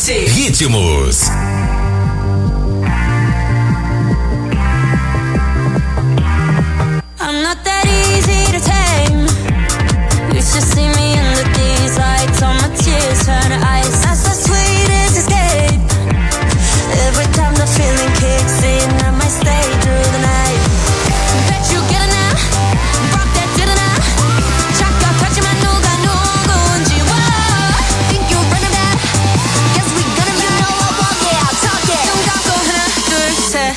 Ritmos. I'm not that easy to tame. You should see me under these lights. All my tears turn to ice. That's the sweetest escape. Every time the feeling kicks in, I might stay through the night. Bet you get it now. Rock that dinner now. 착각하지만 누가 누군지. Whoa. Think you're running that? Guess we gonna you know I walk it, I'll talk it. 눈 감고 하나 둘 셋.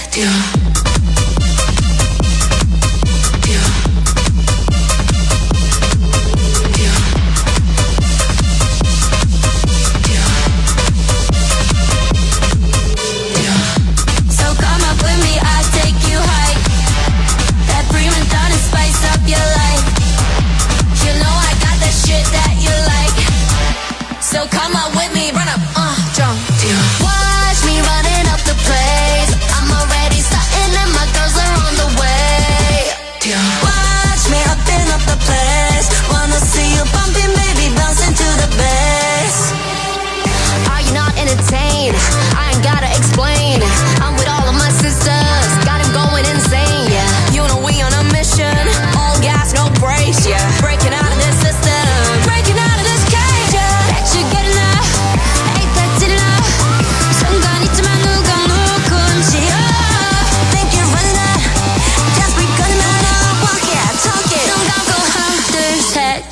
So come on with me, run up, jump. Watch me running up the place. I'm already starting and my girls are on the way. Watch me upping up the place. Wanna see you bumping, baby, bouncing to the bass. Are you not entertained? I ain't gotta explain. I'm with all of my sisters, got him going insane, yeah. You know we on a mission, all gas, no brakes, yeah. Breaking out of this system, breaking out of this cage, yeah. Bet you get enough, ain't that did enough. 순간 있지만 누가 누군지, think you're running out. Guess we gonna know, walk it, talk it. 눈 감고 하나 둘 셋.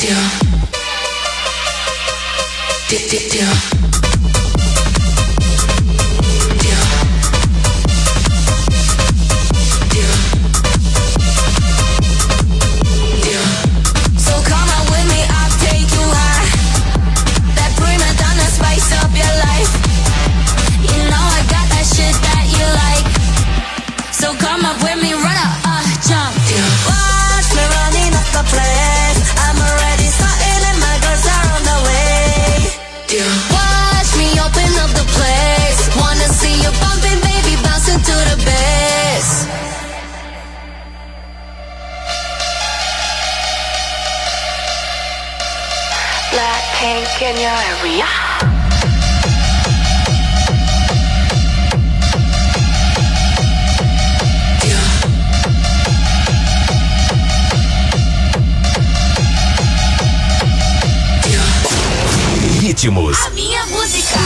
Blackpink in your area. Ritmos. A minha música.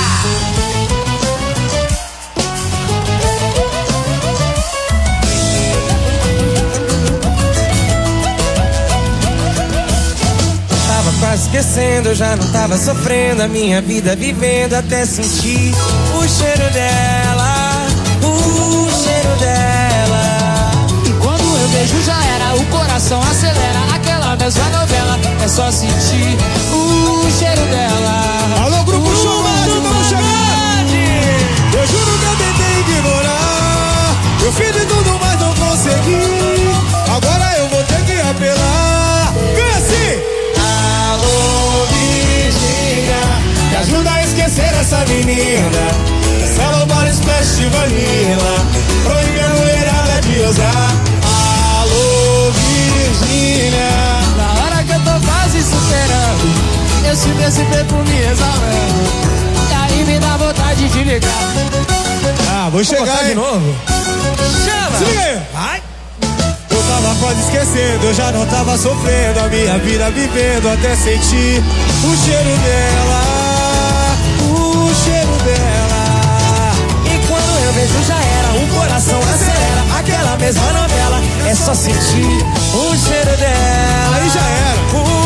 Quase esquecendo, eu já não tava sofrendo a minha vida vivendo até sentir o cheiro dela, o cheiro dela. E quando eu beijo já era, o coração acelera, aquela mesma novela, é só sentir o cheiro dela. Alô, Grupo Show, vamos chegar! Eu juro que eu tentei ignorar, eu fiz de tudo, mas não consegui. Agora eu vou ter que apelar. Vem assim! Alô, Virgínia, me ajuda a esquecer essa menina. Essa Body Splash de Vanilla, proíbe a mulherada de usar. Alô, Virgínia, na hora que eu tô quase superando, eu sinto esse perfume exalando, e aí me dá vontade de ligar. Vou chegar de novo. Chama! Se liga aí. Vai! Eu tava quase esquecendo, eu já não tava sofrendo a minha vida vivendo até sentir o cheiro dela, o cheiro dela. E quando eu vejo já era, o coração acelera, aquela mesma novela, é só sentir o cheiro dela. Aí já era.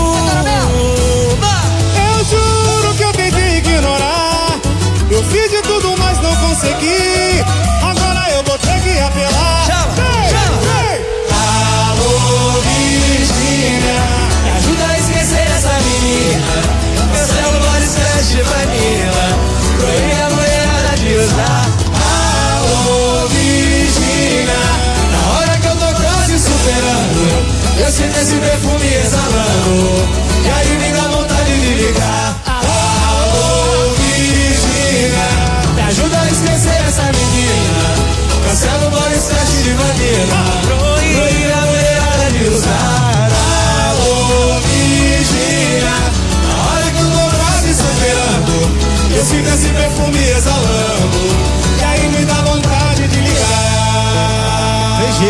Eu juro que eu tentei ignorar, eu fiz de tudo, mas não consegui. Agora eu vou ter que apelar. Alô, Virgínia, me ajuda a esquecer essa menina. Meu celular Splash de Vanilla, proíbe a mulherada de usar. Alô, Virgínia, na hora que eu tô quase superando, eu sinto esse perfume exalando,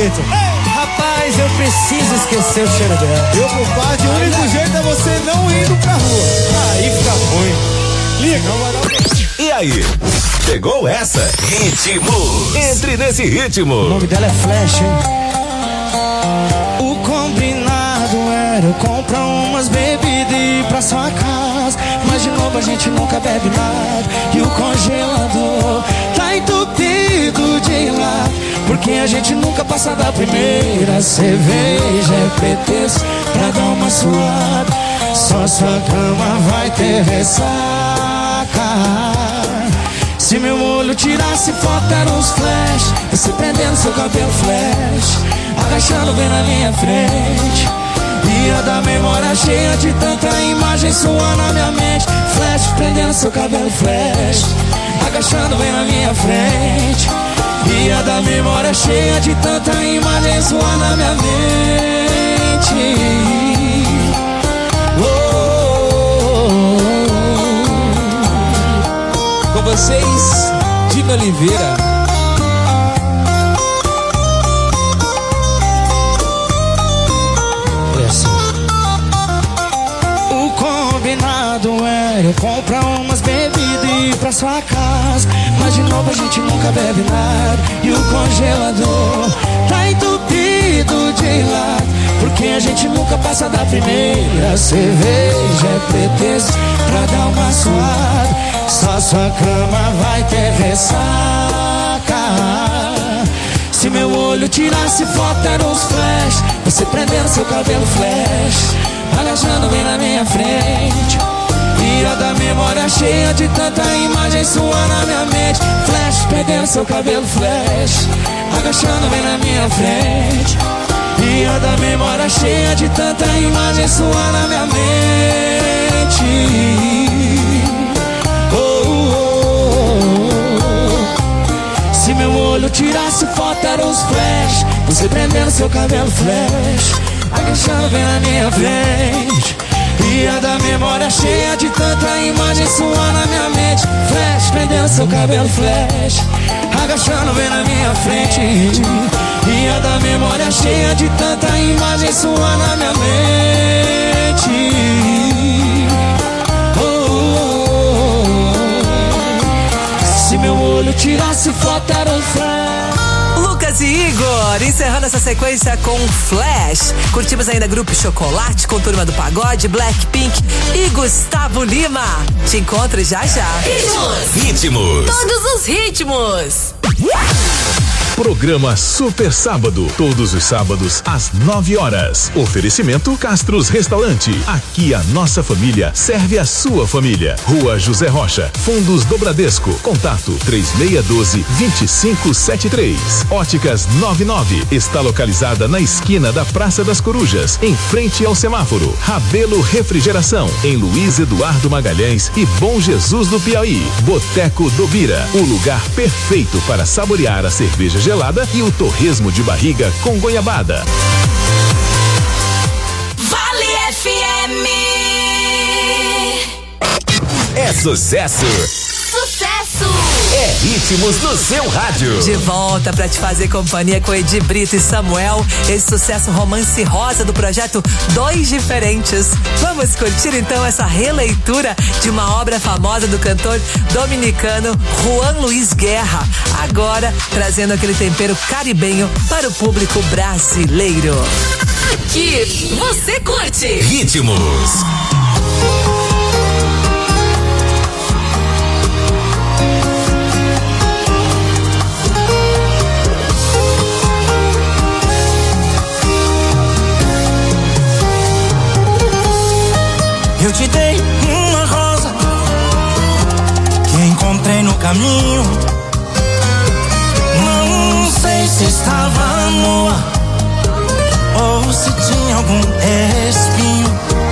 jeito. Rapaz, eu preciso esquecer o cheiro dela. Meu compadre, o único jeito é você não indo pra rua. Aí fica ruim. Liga, não vai dar. E aí? Chegou essa? Ritmos. Entre nesse ritmo. O nome dela é Flash, hein? O combinado era eu comprar umas bebidas e ir pra sua casa. Mas de novo a gente nunca bebe nada. E o congelador tá entupido de lá, porque a gente nunca passa da primeira cerveja. É pretexto pra dar uma suada. Só sua cama vai ter ressaca. Se meu olho tirasse foto eram uns flash, você prendendo seu cabelo flash, agachando bem na minha frente. Ia da memória cheia de tanta imagem sua na minha mente. Flash, prendendo seu cabelo flash, agachando bem na minha frente. Ia da memória cheia de tanta imagem sua na minha mente. Com vocês, Dino Oliveira. É assim. O combinado era eu comprar umas bebidas e ir pra sua casa. Mas de novo a gente nunca bebe nada. E o congelador tá entupido de lado, porque a gente nunca passa da primeira cerveja. É pretexto pra dar uma suada. Só sua cama vai ter ressaca. Se meu olho tirasse foto eram uns flash, você prendendo seu cabelo flash, agachando bem na minha frente. Ia da memória cheia de tanta imagem sua na minha mente. Flash, prendendo seu cabelo flash, agachando bem na minha frente. Ia da memória cheia de tanta imagem sua na minha mente. Se meu olho tirasse foto eram uns flash, você prendendo seu cabelo flash, agachando bem na minha frente. Ia da memória cheia de tanta imagem sua na minha mente. Flash, prendendo seu cabelo flash, agachando bem na minha frente. Ia da memória cheia de tanta imagem sua na minha mente. Se meu olho tirasse foto era um flash. Lucas e Igor, encerrando essa sequência com Flash. Curtimos ainda Grupo Chocolate com Turma do Pagode, Blackpink e Gustavo Lima. Te encontro já já. Ritmos. Todos os ritmos. Programa Super Sábado, todos os sábados às 9 horas. Oferecimento Castros Restaurante. Aqui a nossa família serve a sua família. Rua José Rocha, Fundos do Bradesco. Contato 3612-2573. Óticas 99 está localizada na esquina da Praça das Corujas, em frente ao semáforo. Rabelo Refrigeração, em Luiz Eduardo Magalhães e Bom Jesus do Piauí. Boteco do Bira, o lugar perfeito para saborear a cerveja gelada e o torresmo de barriga com goiabada. Vale FM. É sucesso! Sucesso! É ritmos no seu rádio. De volta pra te fazer companhia com Edi Brito e Samuel. Esse sucesso romance rosa do projeto Dois Diferentes. Vamos curtir então essa releitura de uma obra famosa do cantor dominicano Juan Luiz Guerra. Agora trazendo aquele tempero caribenho para o público brasileiro. Aqui você curte Ritmos. Eu te dei uma rosa que encontrei no caminho. Não sei se estava nua ou se tinha algum espinho.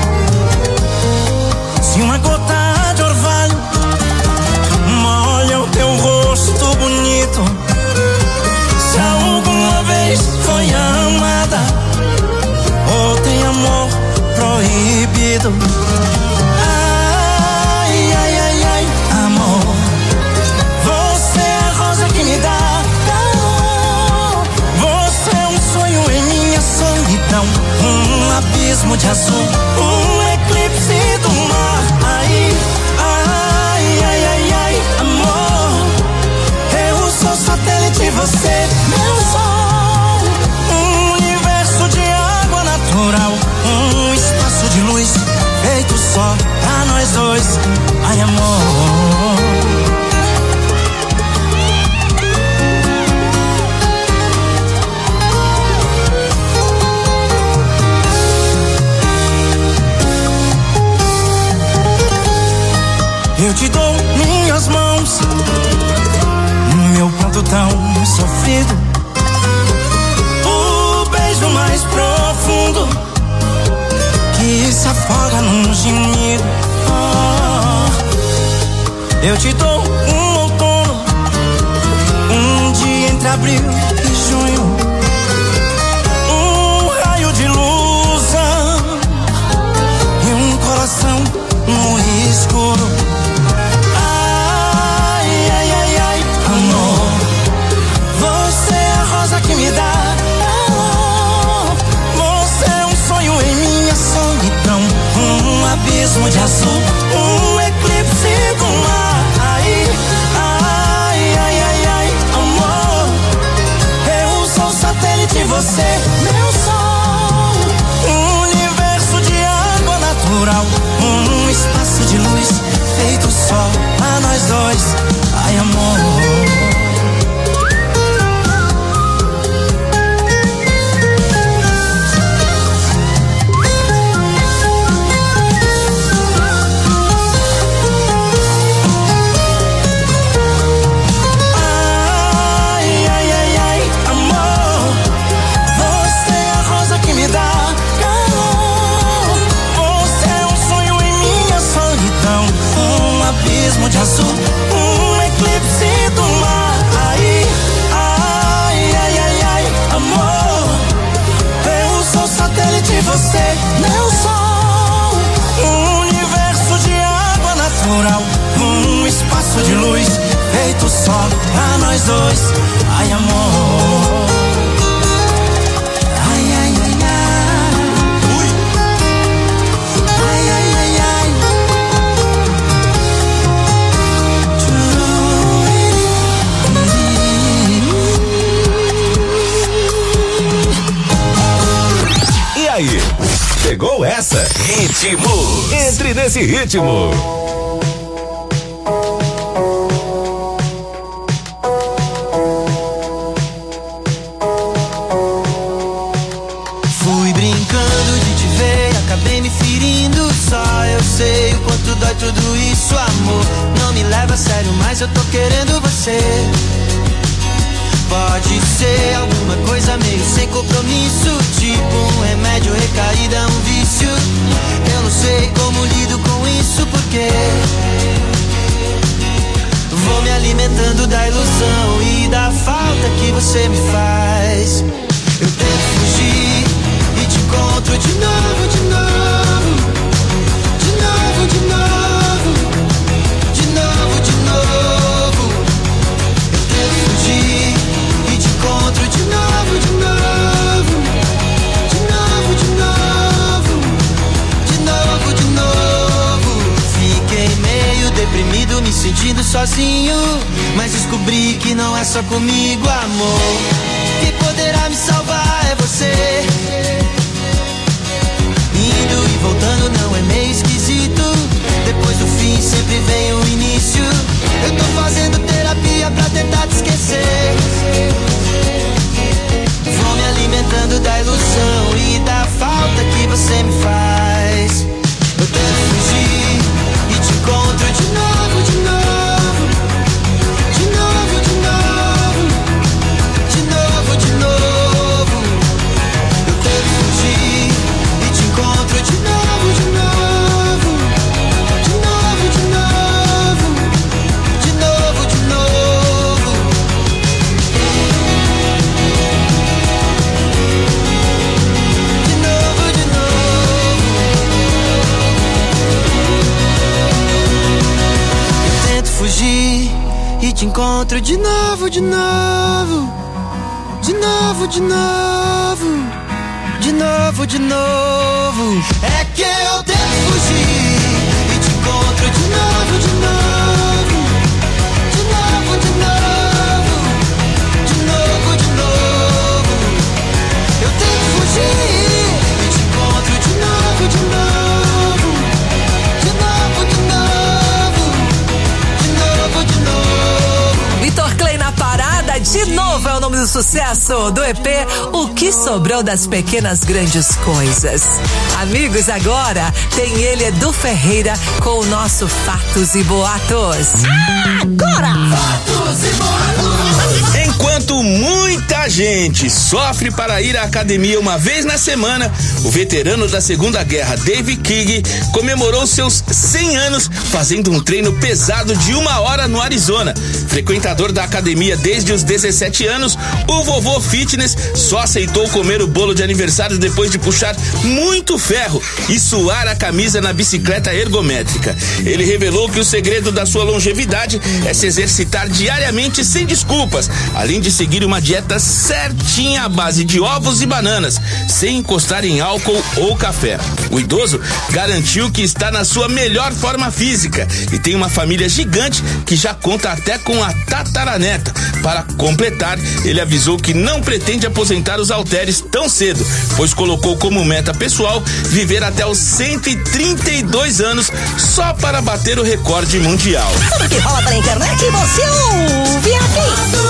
Se uma gota de orvalho molha o teu rosto bonito, se alguma vez foi amada ou tem amor proibido. Ai, ai, ai, ai, amor, você é a rosa que me dá calor. Você é um abismo de azul, eclipse do mar. Ai, ai, ai, ai, ai, amor, eu sou satélite, você meu sol. Universo de água natural, espaço de luz feito só pra nós dois. Ai, amor. Eu te dou minhas mãos, meu pranto tão sofrido, o beijo mais profundo que se afoga num gemido. Eu te dou um outono, um dia entre abril e junho, um raio de luz e um coração no escuro. Que me dá amor. Você é um sonho em minha solidão, abismo de azul, eclipse do mar. Ai, ai, ai, ai, ai, amor, eu sou satélite, você meu sol. Universo de água natural, espaço de luz feito só pra nós dois. Ai, amor. De azul, eclipse do mar. Ai, ai, ai, ai, ai, amor, eu sou satélite, você meu sol. Universo de água natural, espaço de luz feito só pra nós dois. Ai, amor. Ai, ai, ai, ai. Ui. Ai, ai, ai, ai. E aí, pegou essa? Ritmo. Entre nesse ritmo. Fui brincando de te ver, acabei me ferindo. Só eu sei o quanto dói tudo isso, amor. Não me leva a sério, mas eu tô querendo você. Pode ser alguma coisa meio sem compromisso, tipo um remédio, recaída, um vício. Eu não sei como lido com isso, porque vou me alimentando da ilusão e da falta que você me faz. Eu tento fugir e te encontro de novo, de novo, de novo, de novo, de novo, de novo. Eu tento fugir e te encontro de novo, de novo, de novo, de novo, de novo, de novo. Fiquei meio deprimido, me sentindo sozinho, mas descobri que não é só comigo, amor. Quem poderá me salvar é você. Indo e voltando não é meio esquisito. Depois do fim sempre vem o início. Eu tô fazendo terapia pra tentar te esquecer. Vou me alimentando da ilusão e da falta que você me faz. Eu tento fugir e te encontro de novo, de novo, de novo, de novo, de novo, de novo. Eu tento fugir e te encontro de novo, de novo, de novo, de novo, de novo, de novo. De novo, de novo. Eu tento fugir e te encontro de novo, de novo, de novo, de novo, de novo, de novo. É que eu tento fugir e te encontro de novo, de novo. De novo, de novo. De novo, de novo. Eu tento fugir e te encontro de novo, de novo. De novo, de novo. De novo, de novo. Vitor Clay na parada, de novo é o nome do sucesso do EP O Que Sobrou das Pequenas Grandes Coisas. Amigos, agora tem ele, Edu Ferreira, com o nosso Fatos e Boatos. Agora! Fatos e boatos. Enquanto muita gente sofre para ir à academia uma vez na semana, o veterano da Segunda Guerra, Dave King, comemorou seus 100 anos fazendo um treino pesado de 1 hora no Arizona. Frequentador da academia desde os 17 anos, o vovô fitness só aceitou comer o bolo de aniversário depois de puxar muito ferro e suar a camisa na bicicleta ergométrica. Ele revelou que o segredo da sua longevidade é se exercitar diariamente sem desculpas, além de seguir uma dieta certinha à base de ovos e bananas, sem encostar em álcool ou café. O idoso garantiu que está na sua melhor forma física e tem uma família gigante que já conta até com a tataraneta. Para completar, ele avisou que não pretende aposentar os halteres tão cedo, pois colocou como meta pessoal viver até os 132 anos só para bater o recorde mundial. Tudo que rola pela internet você ouve aqui.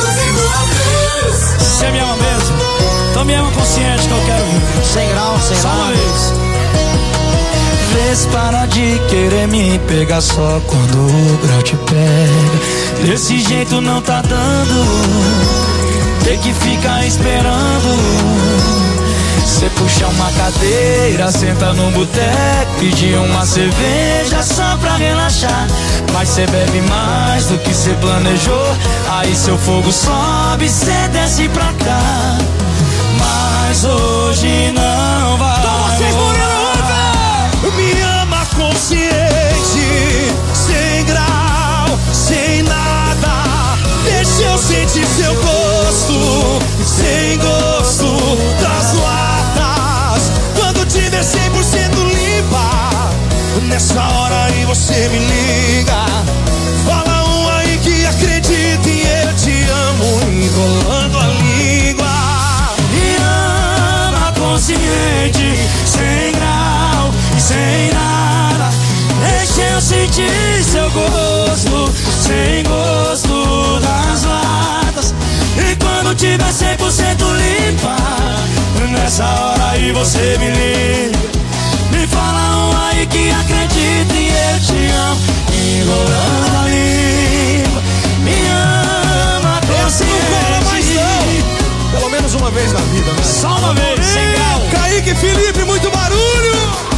Você me ama mesmo? Então me ama consciente que eu quero viver. 100 graus, 100 Só uma graus. vez. Vês, para de querer me pegar só quando o grau te pega. Desse jeito não tá dando, tem que ficar esperando. Cê puxa uma cadeira, senta num boteco, pedir uma cerveja só pra relaxar. Mas cê bebe mais do que cê planejou, aí seu fogo sobe, cê desce pra cá. Mas hoje não vai rolar. Me ama consciente, sem grau, sem nada. Deixa eu sentir seu gosto, sem gosto das latas. Quando tiver 100% limpa, nessa hora aí você me liga. Fala um aí que acredita e eu te amo, enrolando a língua. Me ama consciente, sem grau e sem nada. Deixa eu sentir seu gosto, sem gosto das latas. E quando tiver 100% limpa, nessa hora aí você me liga. Me fala um aí que acredita e eu te amo, enrolando a língua. Me ama consciente. Pelo menos uma vez na vida, né? Só uma vez, sem grau. Kaique Felipe, muito barulho!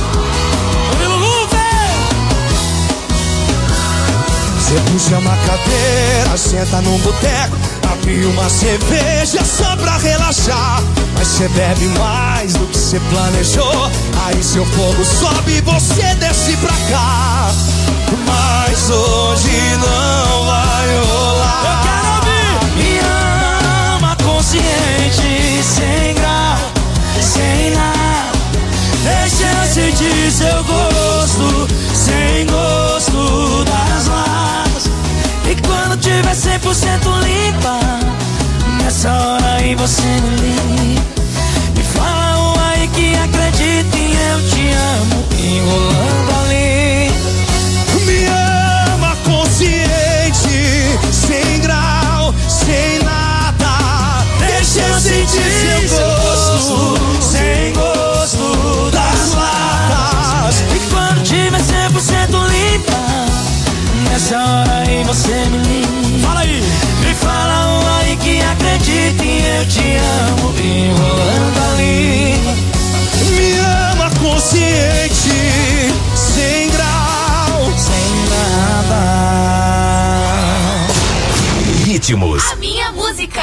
Você puxa uma cadeira, senta num boteco, abre uma cerveja só pra relaxar. Mas você bebe mais do que você planejou, aí seu fogo sobe e você desce pra cá. Mas hoje não vai rolar. Eu quero ouvir. Me ama consciente, sem grau, sem nada. Deixa eu sentir seu gosto, sem gosto das latas. E quando tiver 100% limpa, nessa hora aí você me liga. Me fala um aí que acredita e eu te amo, enrolando a língua. Me ama consciente, sem grau, sem nada. Deixa eu sentir seu gosto, sem gosto das latas. E quando tiver 100% limpa, nessa hora aí você me liga. Fala aí. Me fala um aí que acredita e eu te amo, enrolando a língua. Me ama consciente, sem grau, sem nada. Ritmos. A minha música.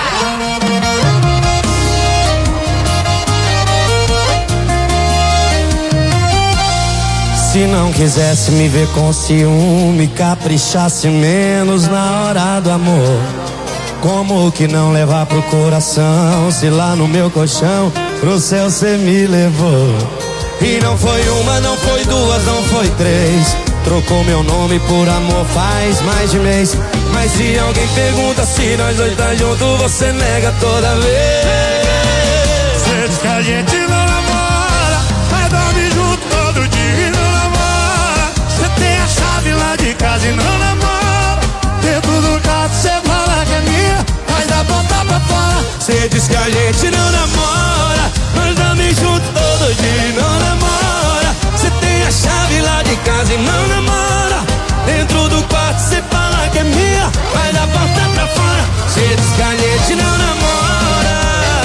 Se não quisesse me ver com ciúme, caprichasse menos na hora do amor. Como que não levar pro coração? Se lá no meu colchão, pro céu cê me levou. E não foi uma, não foi duas, não foi três. Trocou meu nome por amor faz mais de mês. Mas se alguém pergunta se nós dois tá junto, você nega toda vez. Cê diz que a gente não namora, mas dorme junto todo dia e não namora. Cê tem a chave lá de casa e não namora. Dentro do carro cê fala que é minha, mas dá ponta pra fora. Cê diz que a gente não namora, nós dorme junto todo dia e não namora. Cê tem a chave lá de casa e não namora. Dentro do quarto cê fala que é minha, mas dá porta pra fora. Cê diz que a gente não namora.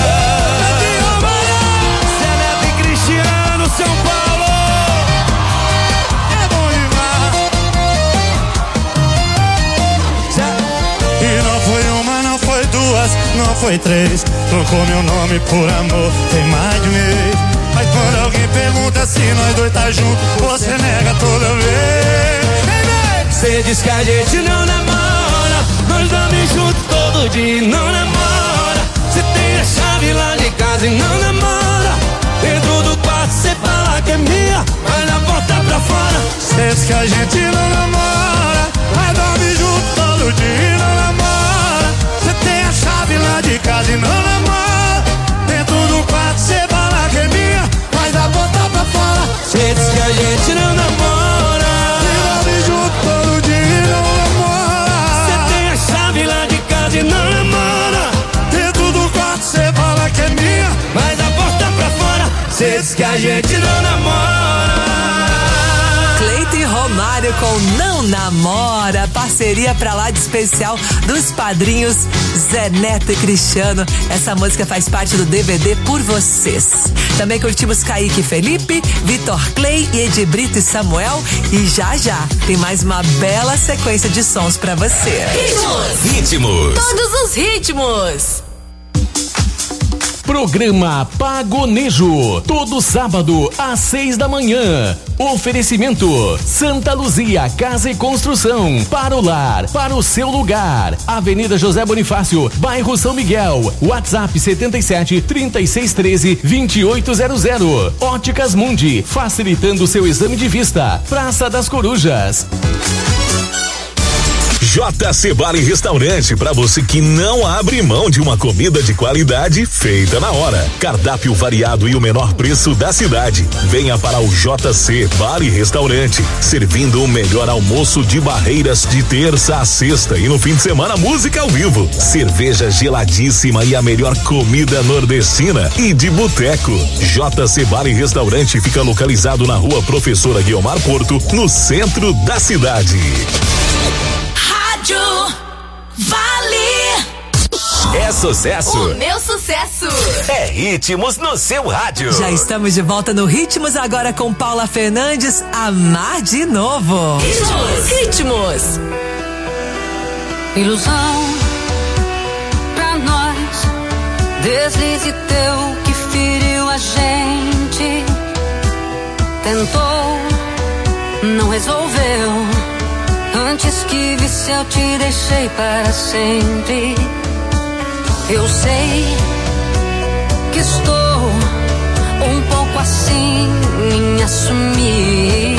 Zé Neto e Cristiano, São Paulo. É bom demais. E não foi uma, não foi duas, não foi três. Trocou meu nome por amor, tem mais de mês. Mas quando alguém pergunta se nós dois tá junto, você nega toda vez. Cê diz que a gente não namora, nós dorme junto todo dia e não namora. Cê tem a chave lá de casa e não namora. Dentro do quarto cê fala que é minha, mas na porta pra fora. Cê diz que a gente não namora, mas dorme junto todo dia e não namora. Cê tem a chave lá de casa e não namora. Dentro do quarto cê fala que é minha, mas na porta pra fora. Cê diz que a gente não namora, dorme junto todo dia e não namora. cê tem a chave lá de casa e não namora. Dentro do quarto cê fala que é minha, mas a porta pra fora. Cê diz que a gente não namora. Cleiton e Romário com Não Namora, parceria pra lá de especial dos padrinhos Zé Neto e Cristiano. Essa música faz parte do DVD Por Vocês. Também curtimos Kaique e Felipe, Vitor Clay e Edi Brito e Samuel. E já tem mais uma bela sequência de sons pra você. Ritmos. Todos os ritmos. Programa Pagonejo, todo sábado às 6 da manhã. Oferecimento Santa Luzia Casa e Construção, para o lar, para o seu lugar. Avenida José Bonifácio, bairro São Miguel. WhatsApp 77 3613 2800. Óticas Mundi, facilitando seu exame de vista. Praça das Corujas. JC Bar e Restaurante, para você que não abre mão de uma comida de qualidade feita na hora. Cardápio variado e o menor preço da cidade. Venha para o JC Bar e Restaurante, servindo o melhor almoço de Barreiras de terça a sexta e no fim de semana música ao vivo. Cerveja geladíssima e a melhor comida nordestina e de boteco. JC Bar e Restaurante fica localizado na Rua Professora Guiomar Porto, no centro da cidade. Vale! É sucesso! O meu sucesso! É Ritmos no seu rádio. Já estamos de volta no Ritmos, agora com Paula Fernandes, Amar de Novo. Ritmos! Ilusão pra nós, deslize teu que feriu a gente. Tentou, não resolveu. Antes que visse eu te deixei para sempre. Eu sei que estou um pouco assim em assumir.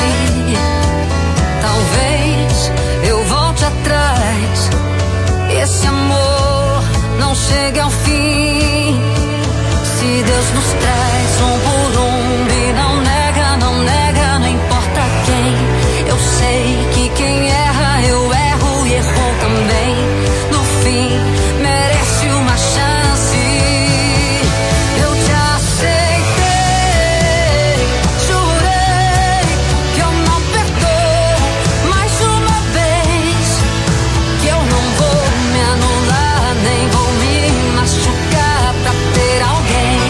Talvez eu volte atrás, esse amor não chegue ao fim. Se Deus nos traz por e não nega, não importa quem. Eu sei que quem erra, eu erro e errou também. No fim, merece uma chance. Eu te aceitei, jurei que eu não perdoo mais uma vez. Que eu não vou me anular, nem vou me machucar pra ter alguém.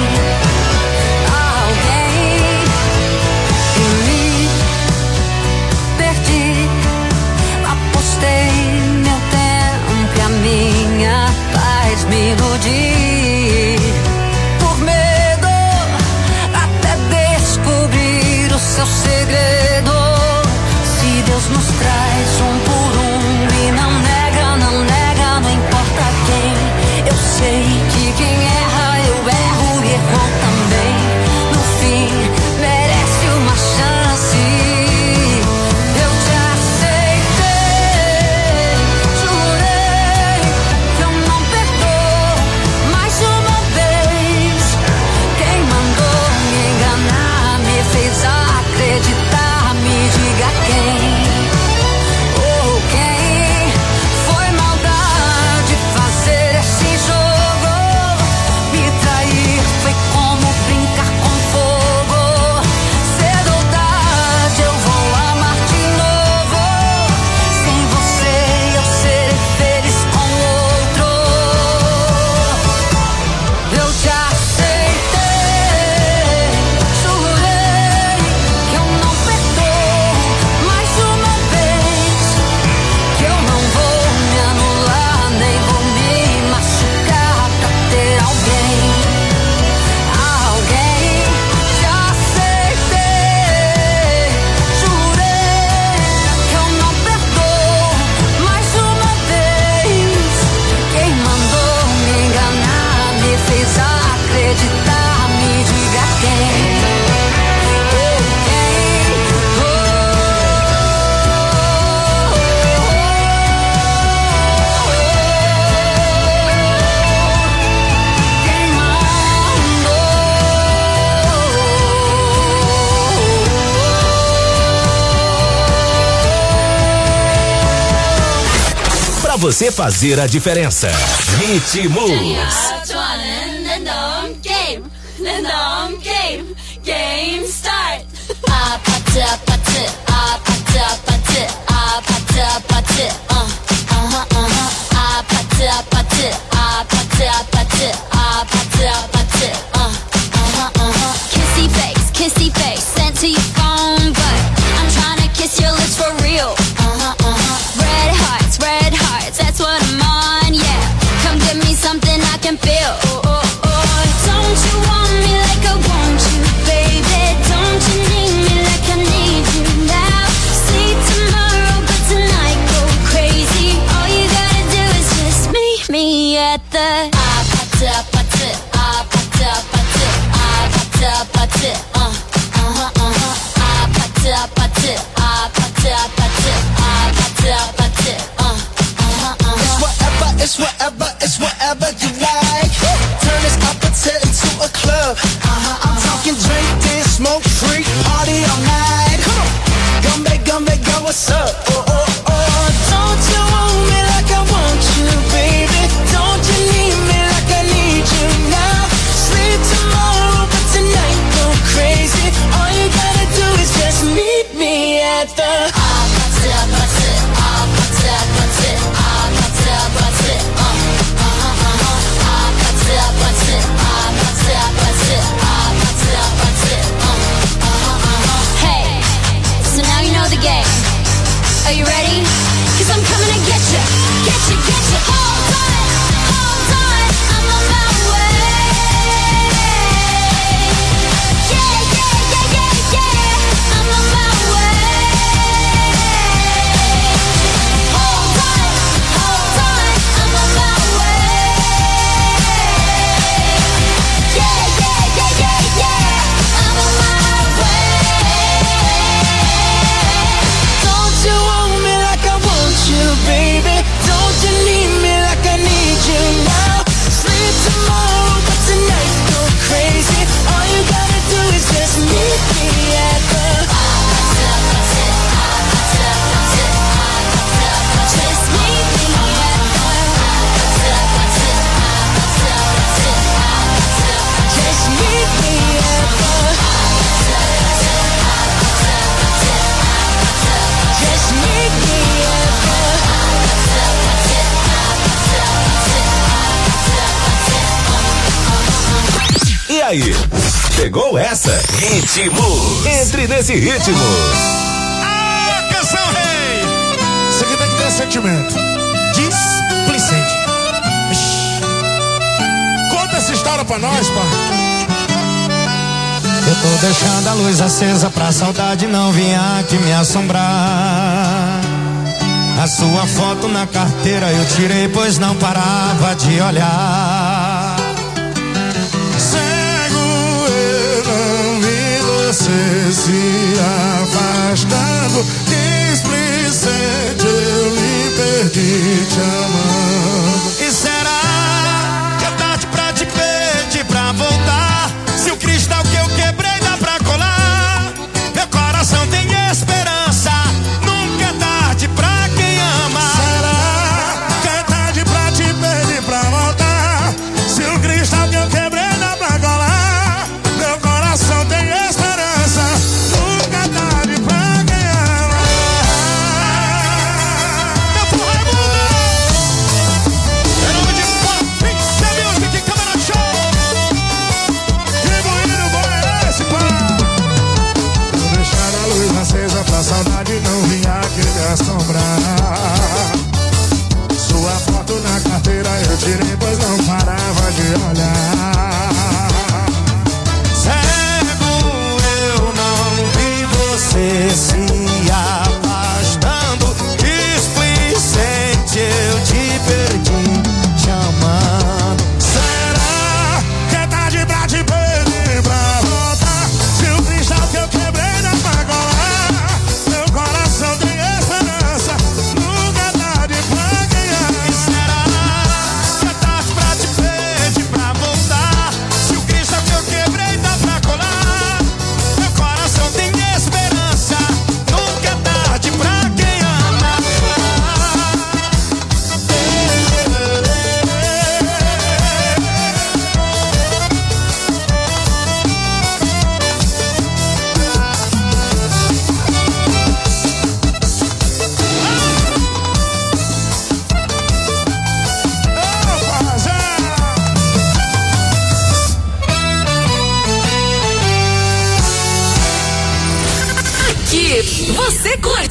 E me perdi, apostei meu tempo e a minha paz me iludi. Por medo até descobrir o seu segredo. Se Deus nos traz por e não nega, não importa quem. você fazer a diferença. Ritmos. Game start. Kissy face, sent to your phone, but I'm trying to kiss your lips for real. Red hearts, that's what I'm on, yeah. Come give me something I can feel. Don't you want me like I want you, baby? Don't you need me like I need you now? See tomorrow, but tonight go crazy. All you gotta do is just meet me at the It's whatever you like. Turn this opposite into a club. I'm talking drink, dance, smoke, freak, party all night. Come on, gumbe, go, what's up? Don't you want me like I want you, baby? Don't you need me like I need you now? Sleep tomorrow, but tonight go crazy. All you gotta do is just meet me at the Hey, so now you know the game. Are you ready? 'Cause I'm coming to get you. Hold on, I'm on my way. Yeah, I'm on my way. Hold on, I'm on my way. Yeah, I'm on my way. Don't you want me like I want you, baby? Don't you need me like I need you now? Sleep tomorrow, but tonight go crazy. All you gotta do is just meet me at the Just meet me at Just meet me at the Just meet me at E aí, pegou essa? Ritmos. Entre nesse ritmo. Ah, canção rei! Isso aqui tem que ter sentimento. Displicente. Conta essa história pra nós, pá. Eu tô deixando a luz acesa pra saudade não vir aqui me assombrar. A sua foto na carteira eu tirei, pois não parava de olhar. Cego eu não vi você se afastando. Displicente eu lhe perdi te amando. E será que é tarde pra te pedir pra voltar? Se o cristal que eu quebrei dá pra colar, meu coração tem esperança. Nunca é tarde pra quem ama. Será que é tarde pra te pedir pra voltar? Se o cristal que eu quebrei dá pra colar, meu coração tem esperança. Nunca é tarde pra quem ama. Meu porra é mundo. Em nome de Pop, The Music, Câmara Show. Tribuíno bom é esse, pá. Vou deixar a luz acesa pra saudade não vir aqui me assombrar. Sua foto na carteira eu tirei, pois não parava de olhar. Cego eu não vi você se afastando. Displicente eu te perdi te amando. Será que é tarde pra te pedir pra voltar? Se o cristal que eu quebrei dá pra colar, meu coração tem esperança.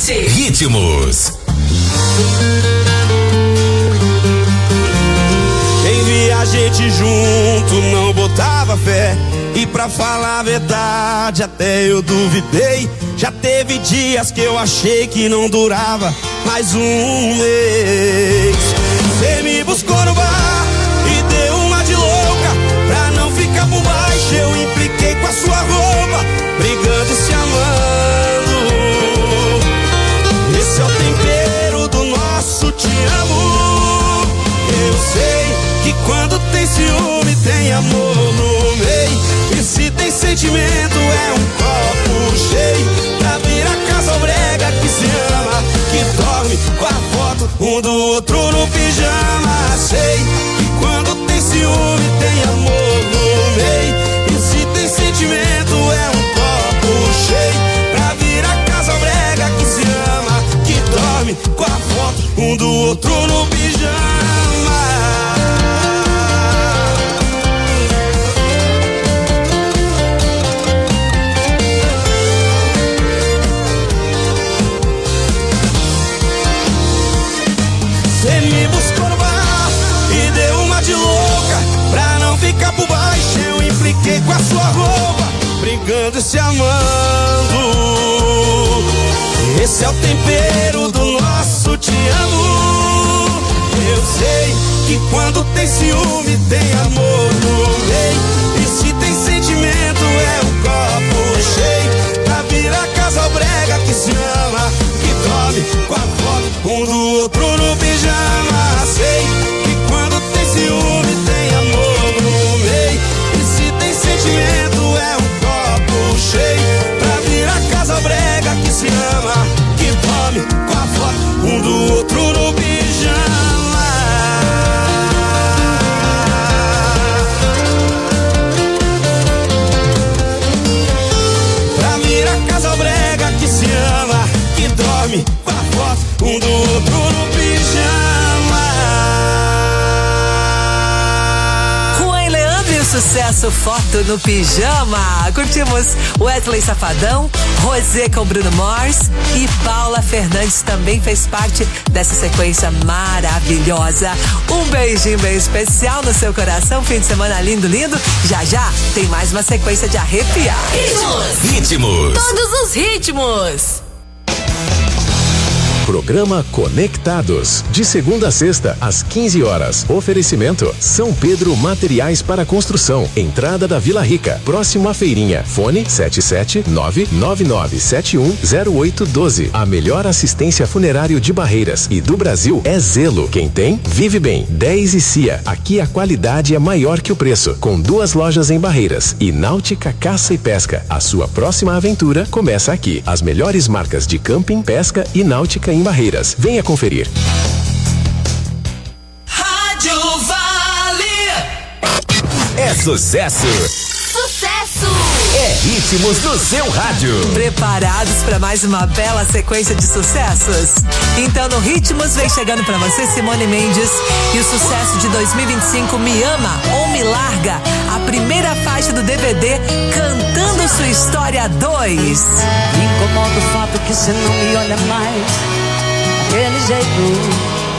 Esporte. Ritmos. Quem via a gente junto não botava fé. E pra falar a verdade até eu duvidei. Já teve dias que eu achei que não durava mais um mês. Você me buscou no bar e deu uma de louca. Pra não ficar por baixo eu impliquei com a sua roupa, brigando e se amando. Esse é o tempero do nosso te amo. Eu sei que quando tem ciúme tem amor no meio. E se tem sentimento é um copo cheio. Pra vir a casa brega que se ama, que dorme com a foto um do outro no pijama. Sei que quando tem ciúme tem amor no meio. E se tem sentimento é um copo cheio. Pra vir a casa brega que se ama, que dorme com a foto um do outro no pijama. Você me buscou no bar e deu uma de louca. Pra não ficar por baixo eu impliquei com a sua roupa, brigando e se amando. Esse é o tempero do nosso te amo. Eu sei que quando tem ciúme tem amor no meio. E se tem sentimento é um copo cheio. Pra vir a casa brega que se ama, que dorme com a foto um do outro no pijama. Sei que quando tem ciúme tem amor no meio. E se tem sentimento é um copo cheio. Pra vir a casa brega que se ama, que dorme com a foto um do outro no pijama. Pra vir a casa brega que se ama, que dorme com a foto um do outro no pijama. Juan e Leandro e o sucesso Foto no Pijama. Curtimos Wesley Safadão, Rosé com Bruno Mars e Paula Fernandes também fez parte dessa sequência maravilhosa. Um beijinho bem especial no seu coração, fim de semana lindo, lindo. Já já tem mais uma sequência de arrepiar. Ritmos. Todos os ritmos. Programa Conectados, de segunda a sexta, às 15 horas. Oferecimento: São Pedro Materiais para Construção, entrada da Vila Rica, próximo à feirinha. Fone 77999710812. A melhor assistência funerária de Barreiras e do Brasil é Zelo. Quem tem, vive bem. 10 e Cia. Aqui a qualidade é maior que o preço. Com 2 lojas em Barreiras. E Náutica Caça e Pesca. A sua próxima aventura começa aqui. As melhores marcas de camping, pesca e náutica em Barreiras. Venha conferir. Rádio Vale. É sucesso! Sucesso. É ritmos do seu rádio. Preparados para mais uma bela sequência de sucessos? Então no Ritmos vem chegando para você Simone Mendes e o sucesso de 2025 Me Ama ou Me Larga, a primeira faixa do DVD Cantando Sua História 2. Me incomoda o fato que você não me olha mais daquele jeito.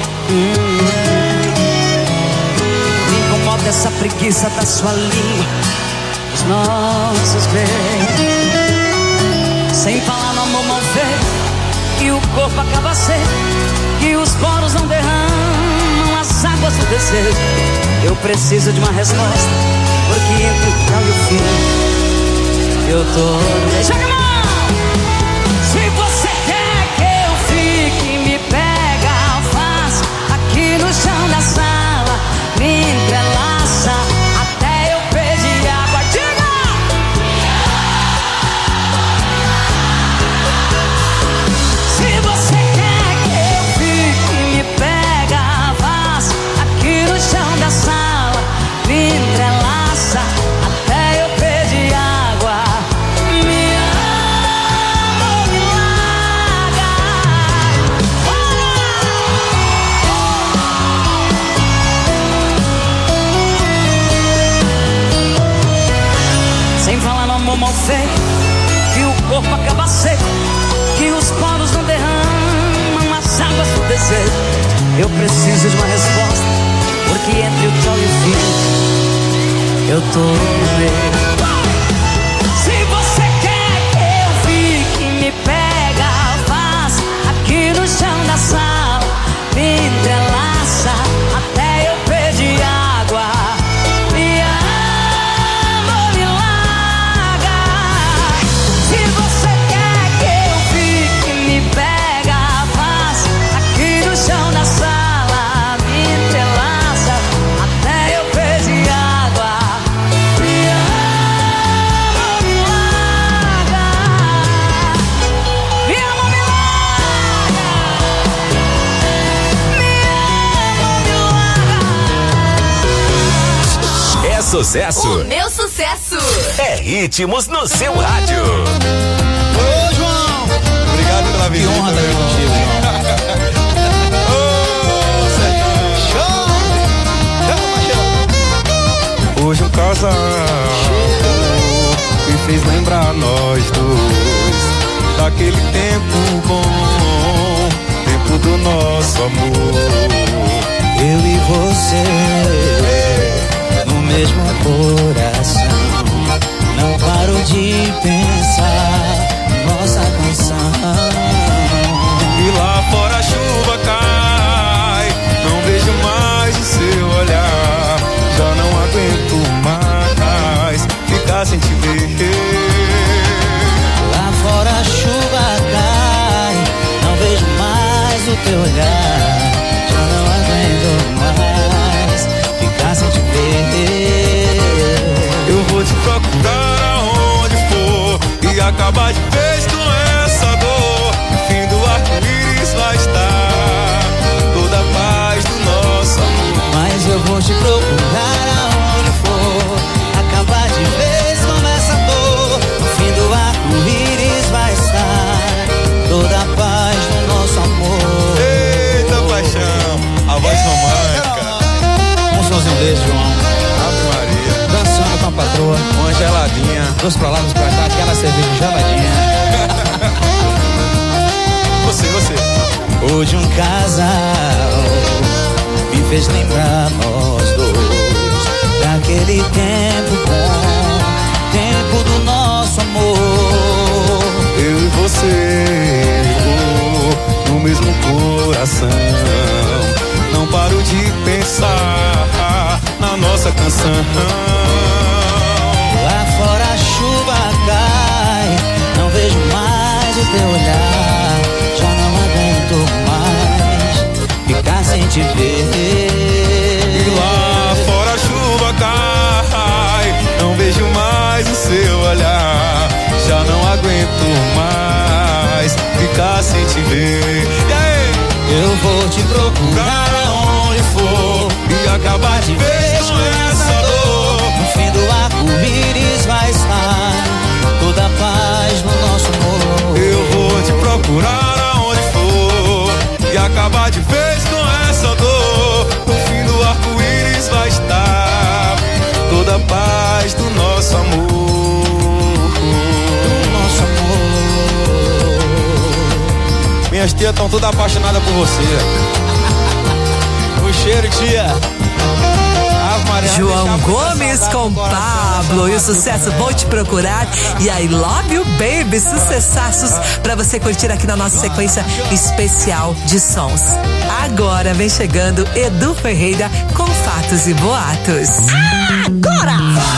Me incomoda essa preguiça da sua língua, os nossos beijos. Sem falar no amor mal feito, que o corpo acaba seco, que os poros não derramam as águas do desejo. Eu preciso de uma resposta, porque entre o final e o fim eu tô... Joga a mão! Se você quer que eu fique, me pega fácil aqui no chão da sala, me entrelaça até eu pedir água. Diga! Se você quer que eu fique, me pega fácil aqui no chão da sala, me entrelaça até eu pedir água. Me ama. Eu preciso de uma resposta, porque entre o tchau e o fim eu tô no meio. Se você quer que eu fique, me pega, faz aqui no chão da sala, me entrelaça até eu pedir água. Me ama, me larga. Se você quer que eu fique, me pega, faz aqui no chão da sala, me entrelaça até eu pedir água. Me ama, me larga. Me ama, me larga. Me ama, me larga. É sucesso. O meu sucesso. É ritmos no seu rádio. Ô, João! Obrigado pela visita. Que honra estar aqui contigo, João. Ô, Sérgio! Show! Hoje um casal me fez lembrar nós dois daquele tempo bom, tempo do nosso amor. Eu e você, no mesmo coração. Não paro de pensar nossa canção. E lá fora a chuva cai, não vejo mais o seu olhar. Já não aguento mais ficar sem te ver. Lá fora a chuva cai, não vejo mais o teu olhar. Já não aguento mais ficar sem te ver. Eu vou te procurar aonde for e acabar de vez com essa dor. No fim do arco-íris vai estar toda a paz do nosso amor. Mas eu vou te procurar aonde for, acabar de vez com essa dor. No fim do arco-íris vai estar toda a paz do nosso amor. Eita paixão, a voz romântica. Um sozinho desse, João. Ave Maria. Dançando com a patroa, Uma geladinha. dois pra lá, dois pra cá, aquela cerveja geladinha. Você. Hoje um casal me fez lembrar nós dois daquele tempo bom, tempo do nosso amor. Eu e você, no mesmo coração. Não paro de pensar na nossa canção. Lá fora a chuva cai, não vejo mais o teu olhar. Já não aguento mais ficar sem te ver. E lá fora a chuva cai, não vejo mais o seu olhar. Já não aguento mais ficar sem te ver. E aí? Eu vou te procurar aonde for E acabar de vez com essa dor. no fim do arco-íris vai estar toda a paz no nosso amor. Eu vou te procurar aonde for e acabar de vez com essa dor. No fim do arco-íris vai estar toda a paz do nosso amor. Nosso amor. Minhas tias estão todas apaixonadas por você. O cheiro, tia. Ave Maria, João deixa muita Gomes saudade com no coração Pablo e o dessa sucesso Vou Te Procurar e I Love You Baby, sucessaços pra você curtir aqui na nossa sequência especial de sons. Agora vem chegando Edu Ferreira com Fatos e Boatos. Agora!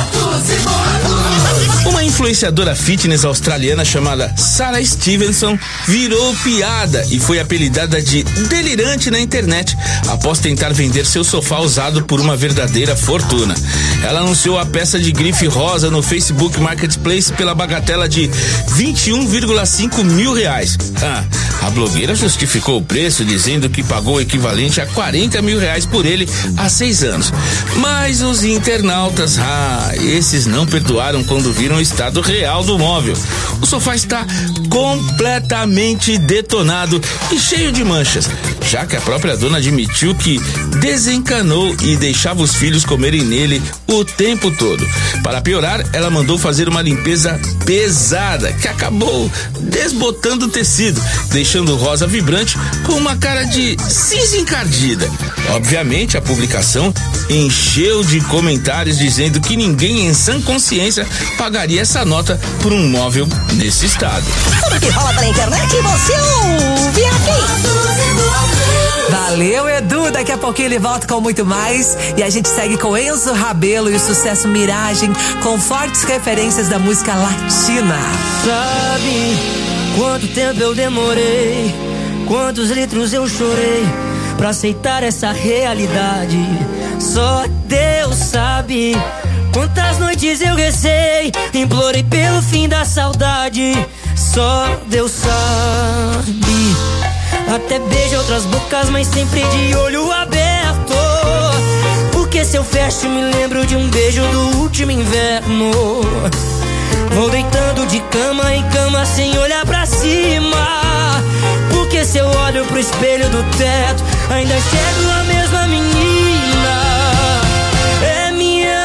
Uma influenciadora fitness australiana chamada Sarah Stevenson virou piada e foi apelidada de delirante na internet após tentar vender seu sofá usado por uma verdadeira fortuna. Ela anunciou a peça de grife rosa no Facebook Marketplace pela bagatela de 21,5 mil reais. A blogueira justificou o preço dizendo que pagou o equivalente a 40 mil reais por ele há 6 anos. Mas os internautas, esses não perdoaram quando viram o estado estado real do móvel. O sofá está completamente detonado e cheio de manchas, já que a própria dona admitiu que desencanou e deixava os filhos comerem nele o tempo todo. Para piorar, ela mandou fazer uma limpeza pesada que acabou desbotando o tecido, deixando o rosa vibrante com uma cara de cinza encardida. Obviamente, a publicação encheu de comentários dizendo que ninguém em sã consciência pagaria essa nota por um móvel nesse estado. Tudo que rola pela internet você ouve aqui. Valeu, Edu. Daqui a pouquinho ele volta com muito mais. E a gente segue com Enzo Rabelo e o sucesso Miragem, com fortes referências da música latina. Sabe quanto tempo eu demorei, quantos litros eu chorei pra aceitar essa realidade. Só Deus sabe quantas noites eu rezei, implorei pelo fim da saudade. Só Deus sabe. Até beijo outras bocas, mas sempre de olho aberto, porque se eu fecho me lembro de um beijo do último inverno. Vou deitando de cama em cama sem olhar pra cima, porque se eu olho pro espelho do teto ainda enxergo a mesma menina. É minha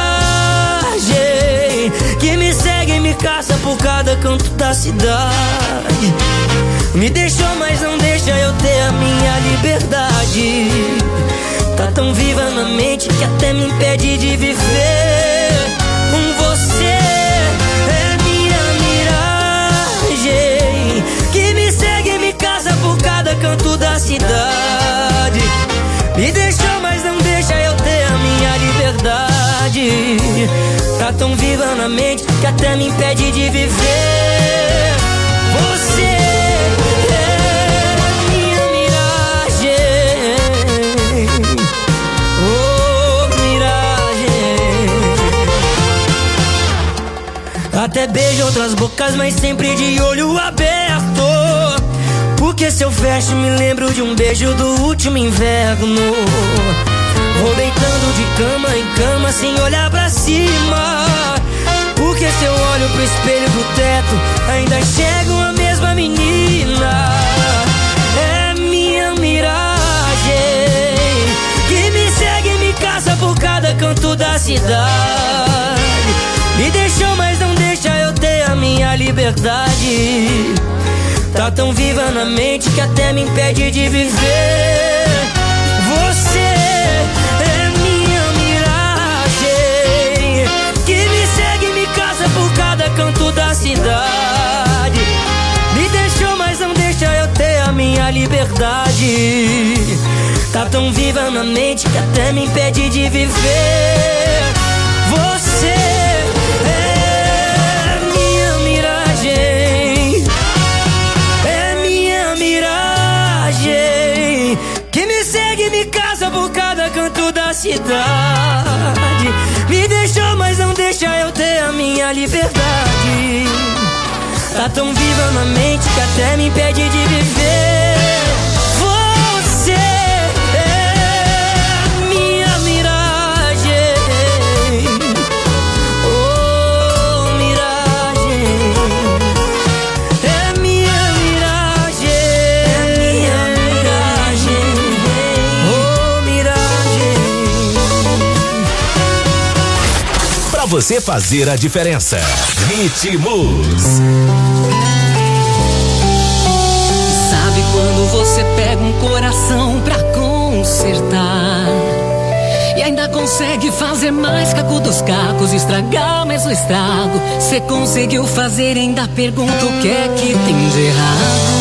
miragem que me segue e me caça por cada canto da cidade. Me deixou, mas não deixa eu ter a minha liberdade. Tá tão viva na mente que até me impede de viver com você. É minha miragem que me segue e me caça por cada canto da cidade. Me deixou, mas não deixa eu ter a minha liberdade. Tá tão viva na mente que até me impede de viver. Você até beijo outras bocas, mas sempre de olho aberto, porque se eu fecho me lembro de um beijo do último inverno. Vou deitando de cama em cama sem olhar pra cima, porque se eu olho pro espelho do teto ainda enxergo a mesma menina. É minha miragem que me segue e me caça por cada canto da cidade. Me deixou, mas não deixa eu ter a minha liberdade. Tá tão viva na mente que até me impede de viver. Você é minha miragem que me segue e me caça por cada canto da cidade. Me deixou, mas não deixa eu ter a minha liberdade. Tá tão viva na mente que até me impede de viver. Você que me segue e me caça por cada canto da cidade. Me deixou, mas não deixa eu ter a minha liberdade. Tá tão viva na mente que até me impede de viver. Você é minha miragem. Oh, miragem. É minha miragem. É minha miragem. Oh, miragem. Pra você fazer a diferença. Ritmos. Sabe quando você pega um coração pra consertar e ainda consegue fazer mais caco dos cacos, estragar mais o estrago? Cê conseguiu fazer, ainda pergunta o que é que tem de errado.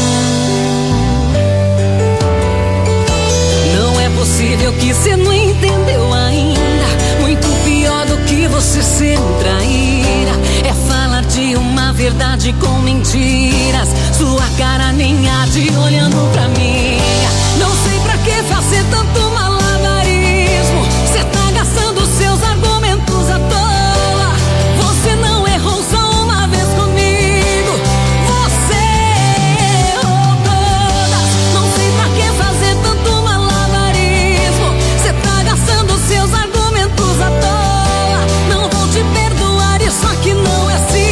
Não é possível que cê não entendeu ainda. Muito pior do que você ser traíra é falar de uma verdade com mentiras. Sua cara nem há de olhando pra minha. Não sei pra que fazer tanto malabarismo. Cê tá gastando seus argumentos à toa. Você não errou só uma vez comigo, você errou todas. Não sei pra que fazer tanto malabarismo. Cê tá gastando seus argumentos à toa. Não vou te perdoar, isso aqui não é assim.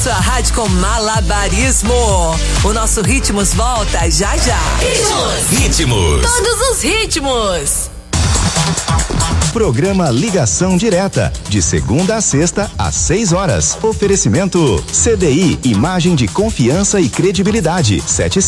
sua rádio com malabarismo. O nosso Ritmos volta já já. Ritmos. Todos os ritmos. Programa Ligação Direta, de segunda a sexta, às 6 horas. Oferecimento CDI, imagem de confiança e credibilidade.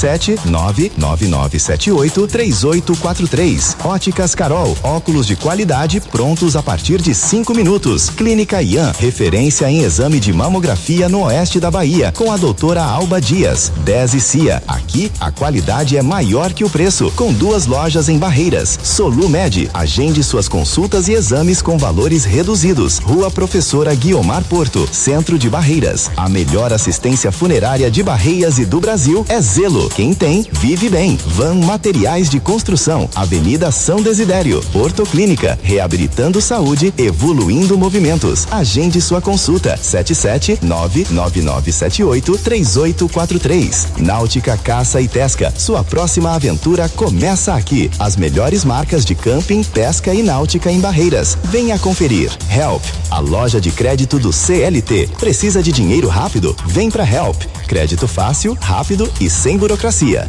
77999783843. Óticas Carol, óculos de qualidade prontos a partir de 5 minutos. Clínica Ian, referência em exame de mamografia no oeste da Bahia, com a doutora Alba Dias. 10 e CIA, aqui a qualidade é maior que o preço, com 2 lojas em Barreiras. Solumed, agende suas consultas e exames com valores reduzidos. Rua Professora Guiomar Porto, Centro de Barreiras. A melhor assistência funerária de Barreiras e do Brasil é Zelo. Quem tem, vive bem. Van Materiais de Construção, Avenida São Desidério. Porto Clínica, reabilitando saúde, evoluindo movimentos. Agende sua consulta. 77999783843. Náutica Caça e Pesca, sua próxima aventura começa aqui. As melhores marcas de camping, pesca e náutica em Barreiras. Venha conferir. Help, a loja de crédito do CLT. Precisa de dinheiro rápido? Vem pra Help. Crédito fácil, rápido e sem burocracia.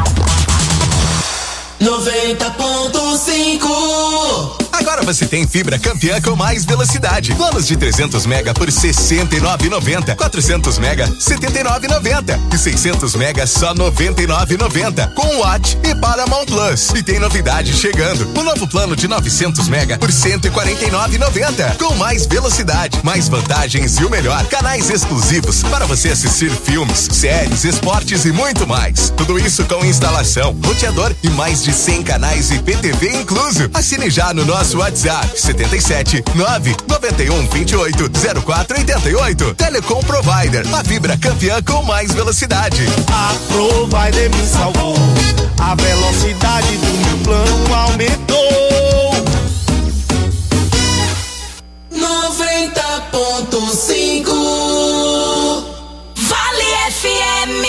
90.5. Agora você tem fibra Campeã com mais velocidade. Planos de 300 mega por R$ 69,90. 400 mega, R$ 79,90. E 600 mega, só R$ 99,90. Com Watt e Paramount Plus. E tem novidade chegando. O novo plano de 900 mega por R$ 149,90. Com mais velocidade, mais vantagens e o melhor, canais exclusivos para você assistir filmes, séries, esportes e muito mais. Tudo isso com instalação, roteador e mais de 100 canais e PTV incluso. Assine já no nosso WhatsApp 77 991 28 0488. Telecom Provider, a fibra campeã com mais velocidade. A Provider me salvou, a velocidade do meu plano aumentou. 90.5 Vale FM.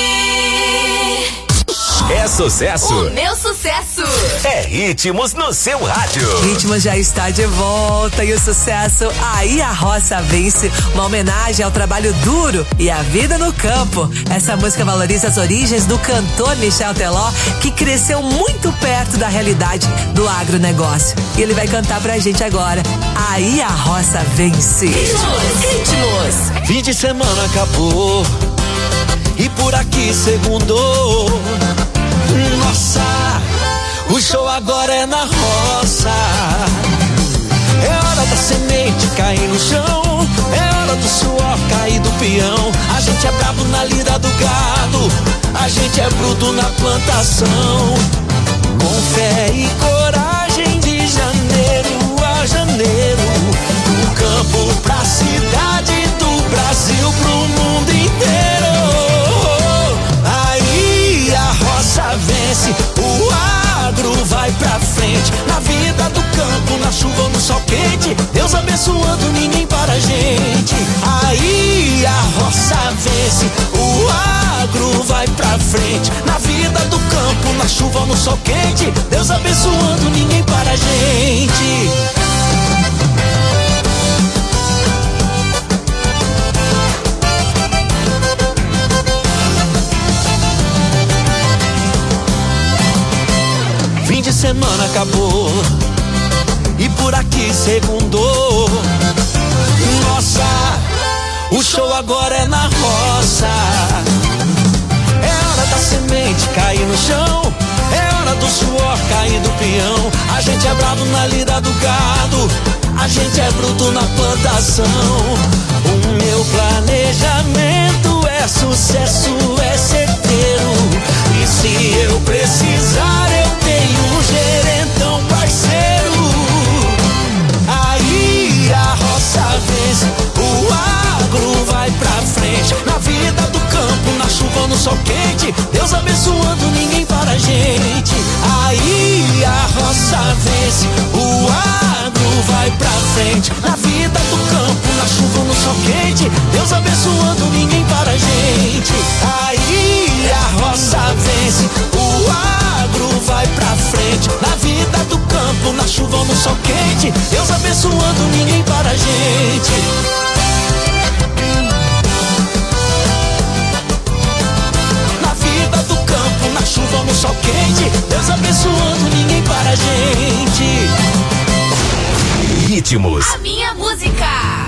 É sucesso. O meu sucesso. É Ritmos no seu rádio. Ritmos já está de volta e o sucesso Aí a Roça Vence, uma homenagem ao trabalho duro e à vida no campo. Essa música valoriza as origens do cantor Michel Teló, que cresceu muito perto da realidade do agronegócio. E ele vai cantar pra gente agora Aí a Roça Vence. Ritmos. Fim de semana acabou e por aqui segundou. Nossa, o show agora é na roça. É hora da semente cair no chão, é hora do suor cair do peão. A gente é bravo na lida do gado, a gente é bruto na plantação. Com fé e coragem de janeiro a janeiro, do campo pra cidade, do Brasil pro mundo inteiro. Aí a roça vence, o agro vai pra frente. Na vida do campo, na chuva ou no sol quente, Deus abençoando, ninguém para a gente. Aí a roça vence, o agro vai pra frente. Na vida do campo, na chuva ou no sol quente, Deus abençoando, ninguém para a gente. Fim de semana acabou e por aqui segundou. Nossa, o show agora é na roça. É hora da semente cair no chão, é hora do suor cair do peão. A gente é bravo na lida do gado, a gente é bruto na plantação. O meu planejamento é sucesso, é certeiro. E se eu precisar, eu tenho um gerentão parceiro. Aí a roça vence, o agro vai pra frente. Na vida do campo, na chuva ou no sol quente, Deus abençoando, ninguém para a gente. Aí a roça vence, o agro vai pra frente. Na vida do campo, na chuva ou no sol quente, Deus abençoando, ninguém para a gente. Aí a roça vence, o agro vai pra frente. Na vida do campo, na chuva ou no sol quente, Deus abençoando, ninguém para a gente. Ritmos. A minha música.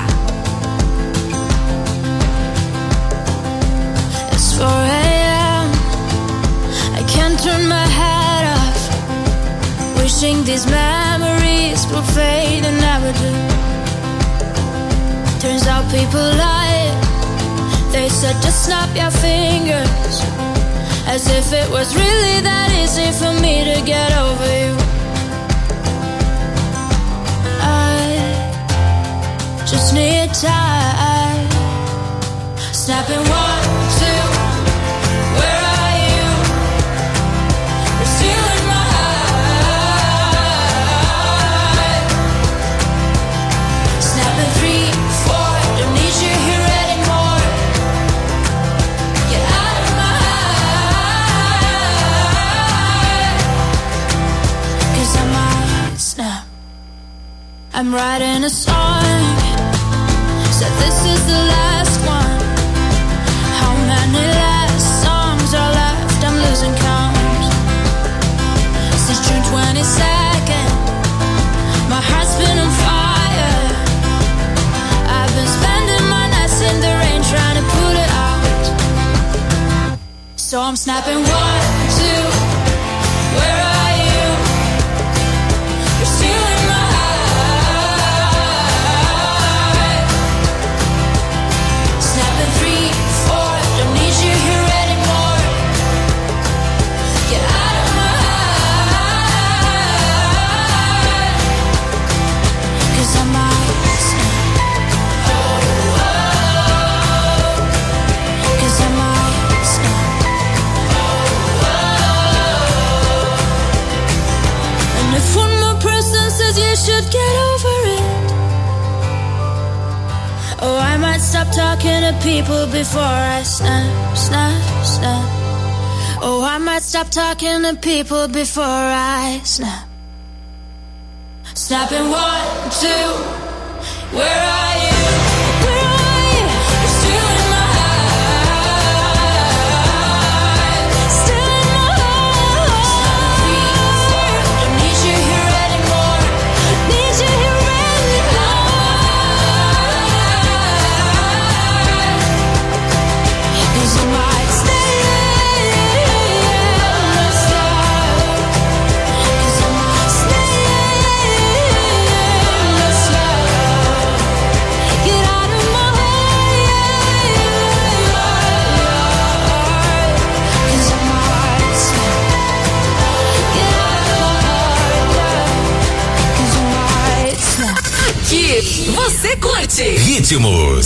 It's 4 a.m. I can't turn my head off. Wishing these memories will fade and never do. Turns out people lie. They said just snap your fingers, as if it was really that easy for me to get over you. I just need time. Snapping 1, 2. Where are you? You're stealing my heart. Snapping 3, 4. Don't need you here anymore. Get out of my heart. 'Cause I might snap. I'm writing a song. Said this is the last one. How many last songs are left? I'm losing count. Since June 22nd, my heart's been on fire. I've been spending my nights in the rain trying to put it out. So I'm snapping 1, 2. Where are you? You're stealing my heart. Snapping 3, 4. Don't need you here anymore. Get out of my heart. 'Cause I might snap. 'Cause I might snap. And if one more person says you should get over it, oh, I might stop talking to people before I snap, snap, snap. Oh, I might stop talking to people before I snap. Snapping 1, 2. Where are you? Where are you? You're stealing my heart. Stealing my heart. 3, 4. Don't need you here anymore. Need you here anymore. 'Cause I might stay. 'Cause I might stay. Get out of my heart. 'Cause I might stay. Get out of my heart. 'Cause I might stay. Aqui você curte. Ritmos.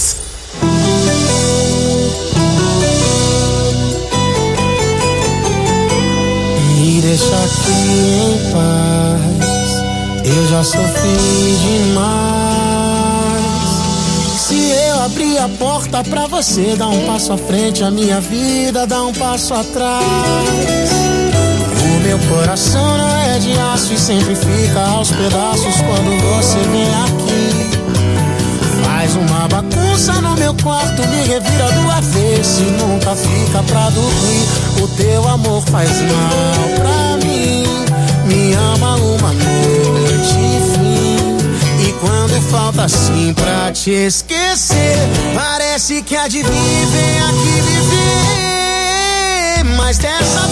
Me deixa aqui em paz. Eu já sofri demais. Se eu abrir a porta pra você, dá um passo à frente, a minha vida dá um passo atrás. O meu coração não é de aço e sempre fica aos pedaços quando você vem aqui. Faz uma bagunça no meu quarto, me revira do avesso e nunca fica pra dormir. O teu amor faz mal pra mim, me ama uma noite fim. E quando falta assim pra te esquecer, parece que há de vir, vem aqui viver. Mas dessa